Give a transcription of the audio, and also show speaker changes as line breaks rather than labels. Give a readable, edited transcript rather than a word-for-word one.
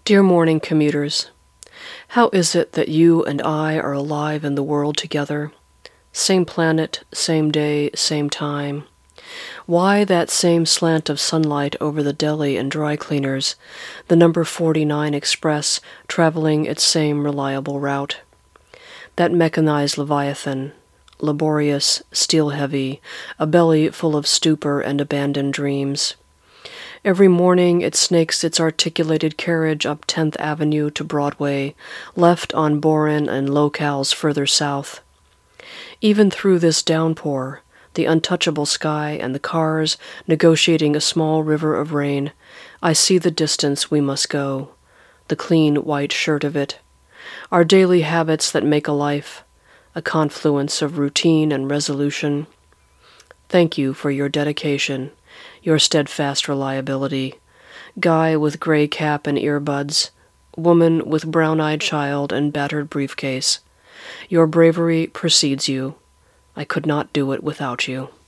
Dear morning commuters, how is it that you and I are alive in the world together? Same planet, same day, same time. Why that same slant of sunlight over the deli and dry cleaners, the number 49 express traveling its same reliable route? That mechanized leviathan, laborious, steel-heavy, a belly full of stupor and abandoned dreams. Every morning it snakes its articulated carriage up 10th Avenue to Broadway, left on Boren and locales further south. Even through this downpour, the untouchable sky and the cars negotiating a small river of rain, I see the distance we must go, the clean white shirt of it, our daily habits that make a life, a confluence of routine and resolution. Thank you for your dedication, your steadfast reliability. Guy with gray cap and earbuds, woman with brown-eyed child and battered briefcase. Your bravery precedes you. I could not do it without you.